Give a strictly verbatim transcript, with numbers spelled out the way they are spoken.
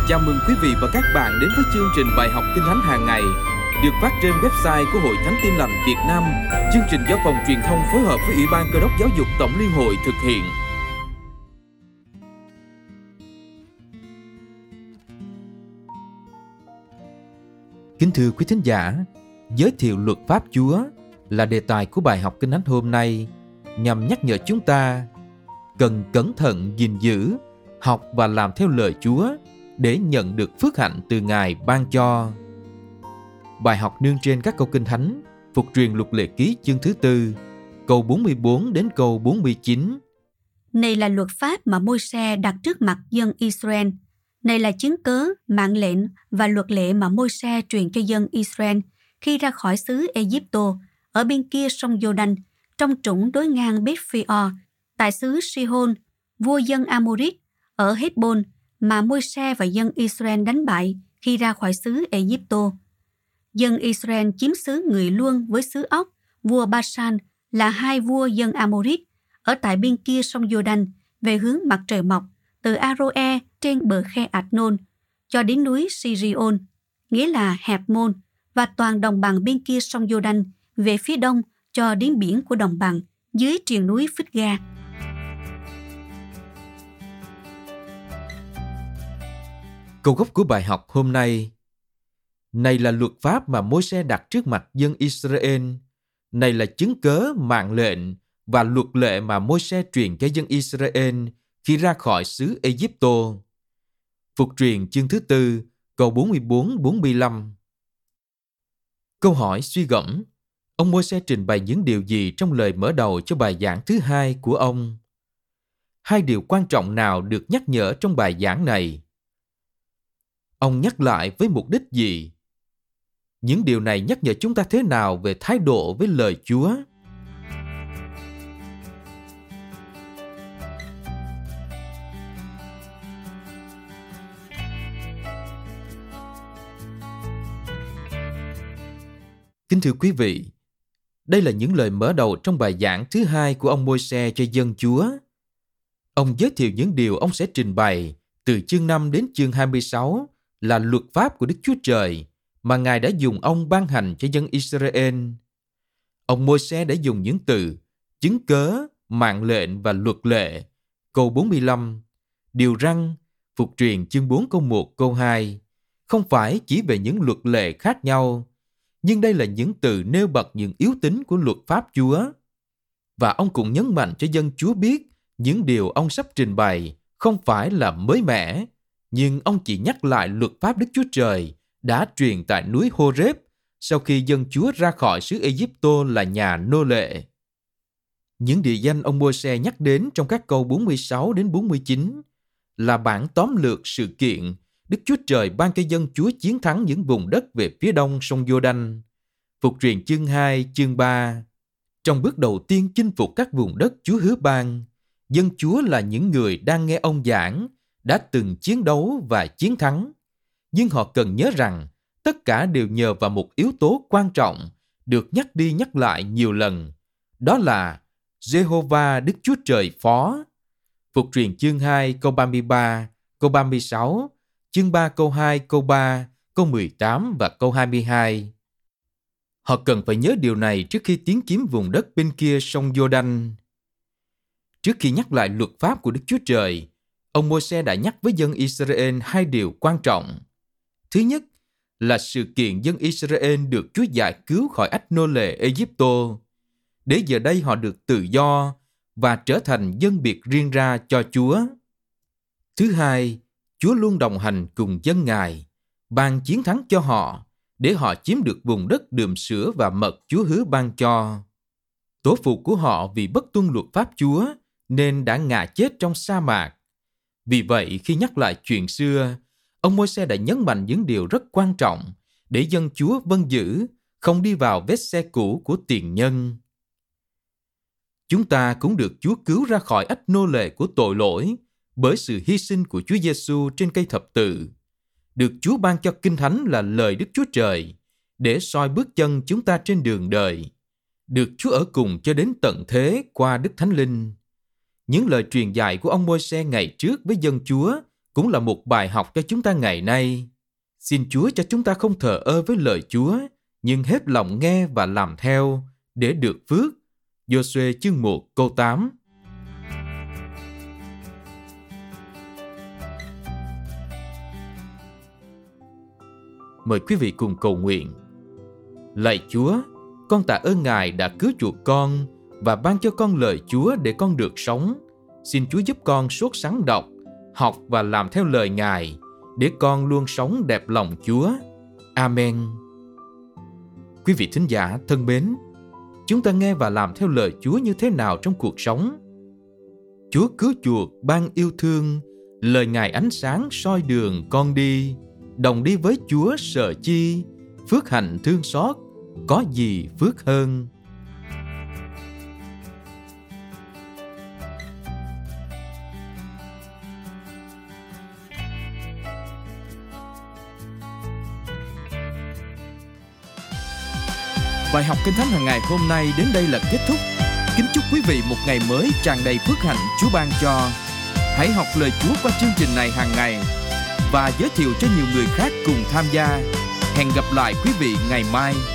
Chào mừng quý vị và các bạn đến với chương trình bài học Kinh Thánh hàng ngày được phát trên website của Hội Thánh Tin Lành Việt Nam. Chương trình do Phòng Truyền thông phối hợp với Ủy ban Cơ đốc Giáo dục Tổng Liên hội thực hiện. Kính thưa quý thính giả, giới thiệu luật pháp Chúa là đề tài của bài học Kinh Thánh hôm nay, nhằm nhắc nhở chúng ta cần cẩn thận gìn giữ, học và làm theo lời Chúa để nhận được phước hạnh từ Ngài ban cho. Bài học nương trên các câu Kinh Thánh, Phục truyền Luật Lệ Ký chương thứ tư, câu bốn mươi bốn đến câu bốn mươi chín. Này là luật pháp mà Môi-se đặt trước mặt dân Israel. Này là chứng cớ, mạng lệnh và luật lệ mà Môi-se truyền cho dân Israel khi ra khỏi xứ Ê-díp-tô, ở bên kia sông Giô-đanh, trong trũng đối ngang Bết-phi-o, tại xứ Si-hôn, vua dân A-mô-rít, ở Hét-bôn, mà Môi-se và dân Israel đánh bại khi ra khỏi xứ Ê-díp-tô. Dân Israel chiếm xứ người Luân với xứ Ốc, vua Ba-san, là hai vua dân A-mô-rít, ở tại bên kia sông Giô-đanh, về hướng mặt trời mọc, từ A-rô-e trên bờ khe Ạt-nôn, cho đến núi Si-ri-ôn, nghĩa là Hẹp-môn, và toàn đồng bằng bên kia sông Giô-đanh, về phía đông cho đến biển của đồng bằng, dưới triền núi Phít-ga. Câu gốc của bài học hôm nay: Này là luật pháp mà Môi-se đặt trước mặt dân Israel. Này là chứng cớ, mạng lệnh và luật lệ mà Môi-se truyền cho dân Israel khi ra khỏi xứ Ê-díp-tô. Phục truyền chương thứ tư, câu bốn mươi bốn bốn mươi lăm. Câu hỏi suy gẫm: ông Môi-se trình bày những điều gì trong lời mở đầu cho bài giảng thứ hai của ông? Hai điều quan trọng nào được nhắc nhở trong bài giảng này? Ông nhắc lại với mục đích gì? Những điều này nhắc nhở chúng ta thế nào về thái độ với lời Chúa? Kính thưa quý vị, đây là những lời mở đầu trong bài giảng thứ hai của ông Môi-se cho dân Chúa. Ông giới thiệu những điều ông sẽ trình bày từ chương năm đến chương hai mươi sáu là luật pháp của Đức Chúa Trời mà Ngài đã dùng ông ban hành cho dân Israel. Ông Môi-se đã dùng những từ chứng cớ, mạng lệnh và luật lệ, câu bốn mươi lăm, điều răn, Phục truyền chương bốn câu một câu hai, không phải chỉ về những luật lệ khác nhau, nhưng đây là những từ nêu bật những yếu tính của luật pháp Chúa. Và ông cũng nhấn mạnh cho dân Chúa biết những điều ông sắp trình bày không phải là mới mẻ, nhưng ông chỉ nhắc lại luật pháp Đức Chúa Trời đã truyền tại núi Hô-rép sau khi dân Chúa ra khỏi xứ Ê-díp-tô là nhà nô lệ. Những địa danh ông Môi-se nhắc đến trong các câu bốn mươi sáu đến bốn mươi chín là bản tóm lược sự kiện Đức Chúa Trời ban cho dân Chúa chiến thắng những vùng đất về phía đông sông Giô-đanh. Phục truyền chương hai, chương ba. Trong bước đầu tiên chinh phục các vùng đất Chúa hứa ban, dân Chúa là những người đang nghe ông giảng, đã từng chiến đấu và chiến thắng. Nhưng họ cần nhớ rằng tất cả đều nhờ vào một yếu tố quan trọng được nhắc đi nhắc lại nhiều lần. Đó là Giê-hô-va Đức Chúa Trời Phó. Phục truyền chương hai câu ba mươi ba, câu ba mươi sáu, chương ba câu hai, câu ba, câu mười tám và câu hai mươi hai. Họ cần phải nhớ điều này trước khi tiến chiếm vùng đất bên kia sông Giô-đanh. Trước khi nhắc lại luật pháp của Đức Chúa Trời, ông Môi-se đã nhắc với dân Israel hai điều quan trọng. Thứ nhất là sự kiện dân Israel được Chúa giải cứu khỏi ách nô lệ Ê-díp-tô, để giờ đây họ được tự do và trở thành dân biệt riêng ra cho Chúa. Thứ hai, Chúa luôn đồng hành cùng dân Ngài, ban chiến thắng cho họ, để họ chiếm được vùng đất đượm sữa và mật Chúa hứa ban cho. Tổ phụ của họ vì bất tuân luật pháp Chúa nên đã ngã chết trong sa mạc. Vì vậy, khi nhắc lại chuyện xưa, ông Môi-se đã nhấn mạnh những điều rất quan trọng để dân Chúa vâng giữ, không đi vào vết xe cũ của tiền nhân. Chúng ta cũng được Chúa cứu ra khỏi ách nô lệ của tội lỗi bởi sự hy sinh của Chúa Giêsu trên cây thập tự. Được Chúa ban cho Kinh Thánh là lời Đức Chúa Trời để soi bước chân chúng ta trên đường đời. Được Chúa ở cùng cho đến tận thế qua Đức Thánh Linh. Những lời truyền dạy của ông Môi-se ngày trước với dân Chúa cũng là một bài học cho chúng ta ngày nay. Xin Chúa cho chúng ta không thờ ơ với lời Chúa, nhưng hết lòng nghe và làm theo để được phước. Giô-suê chương một câu tám. Mời quý vị cùng cầu nguyện. Lạy Chúa, con tạ ơn Ngài đã cứu chuộc con và ban cho con lời Chúa để con được sống. Xin Chúa giúp con sốt sắng đọc, học và làm theo lời Ngài, để con luôn sống đẹp lòng Chúa. Amen. Quý vị thính giả thân mến, chúng ta nghe và làm theo lời Chúa như thế nào trong cuộc sống? Chúa cứu chuộc, ban yêu thương, lời Ngài ánh sáng soi đường con đi. Đồng đi với Chúa sợ chi, phước hạnh thương xót, có gì phước hơn. Bài học Kinh Thánh hàng ngày hôm nay đến đây là kết thúc. Kính chúc quý vị một ngày mới tràn đầy phước hạnh Chúa ban cho. Hãy học lời Chúa qua chương trình này hàng ngày và giới thiệu cho nhiều người khác cùng tham gia. Hẹn gặp lại quý vị ngày mai.